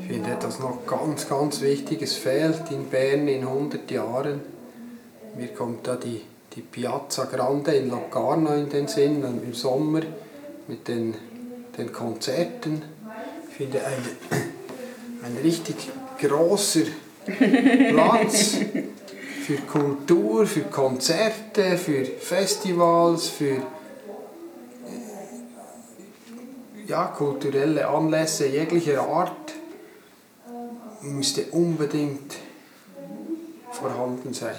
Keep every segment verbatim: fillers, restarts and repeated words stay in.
Ich finde etwas noch ganz, ganz Wichtiges fehlt in Bern in hundert Jahren. Mir kommt da die, die Piazza Grande in Locarno in den Sinn, im Sommer mit den, den Konzerten. Ich finde ein, ein richtig grosser Platz für Kultur, für Konzerte, für Festivals, für ja, kulturelle Anlässe jeglicher Art müsste unbedingt vorhanden sein.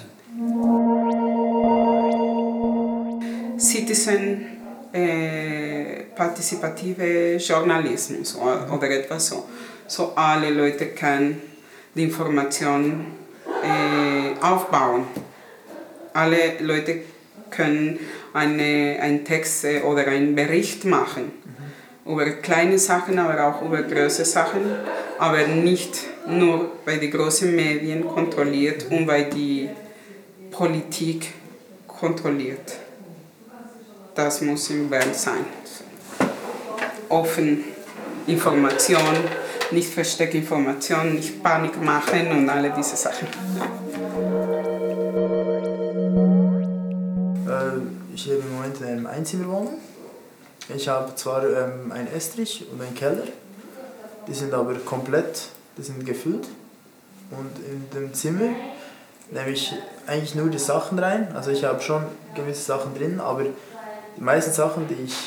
Citizen äh, partizipative Journalismus oder etwas so. So alle Leute können die Information äh, aufbauen. Alle Leute können eine, einen Text äh, oder einen Bericht machen. Mhm. Über kleine Sachen, aber auch über große Sachen. Aber nicht nur bei den großen Medien kontrolliert und bei die Politik kontrolliert. Das muss in Bern sein. Offen Information, nicht versteckte Information, nicht Panik machen und alle diese Sachen. Äh, ich lebe im Moment in einem Einzimmerwohnung. Ich habe zwar ähm, einen Estrich und einen Keller, die sind aber komplett, die sind gefüllt. Und in dem Zimmer nehme ich eigentlich nur die Sachen rein. Also ich habe schon gewisse Sachen drin, aber die meisten Sachen, die ich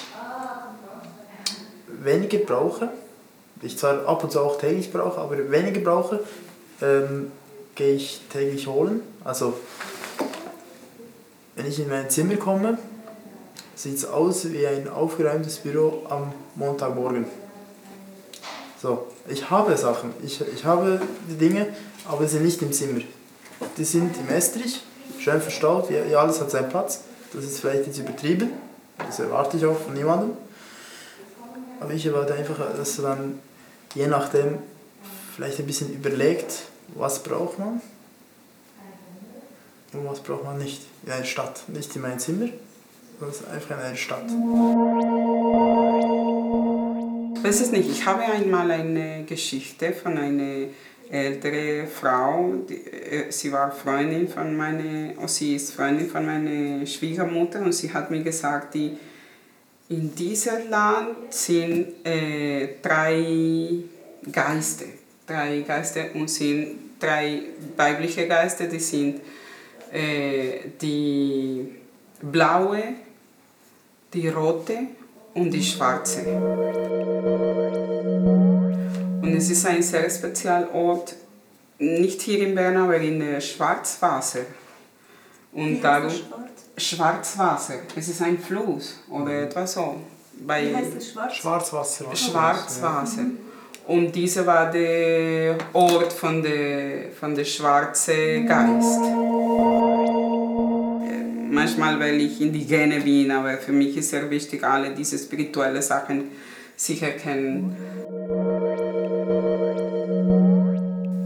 weniger brauche, die ich zwar ab und zu auch täglich brauche, aber weniger brauche, ähm, gehe ich täglich holen. Also wenn ich in mein Zimmer komme, sieht es aus wie ein aufgeräumtes Büro am Montagmorgen. So, ich habe Sachen, ich, ich habe die Dinge, aber sie sind nicht im Zimmer. Die sind im Estrich, schön verstaut, ja, ja, alles hat seinen Platz. Das ist vielleicht jetzt übertrieben, das erwarte ich auch von niemandem. Aber ich erwarte einfach, dass man je nachdem vielleicht ein bisschen überlegt, was braucht man und was braucht man nicht. In einer Stadt, nicht in meinem Zimmer, sondern einfach in einer Stadt. Ich weiß es nicht, ich habe einmal eine Geschichte von einer älteren Frau, die, sie war Freundin von meiner, oh, sie ist Freundin von meiner Schwiegermutter und sie hat mir gesagt, die, in diesem Land sind äh, drei Geister, drei Geister und sind drei weibliche Geister, die sind äh, die blaue, die rote und die schwarze. Und es ist ein sehr spezieller Ort, nicht hier in Bern, aber in der Schwarzwasser. Und darum Schwarzwasser, es ist ein Fluss oder etwas so. Bei Wie heißt das? Schwarz? Schwarzwasser. Schwarzwasser. Und dieser war der Ort von der, von der schwarzen Geist. Manchmal, weil ich indigene bin, aber für mich ist sehr wichtig, alle diese spirituellen Sachen sicher kennen.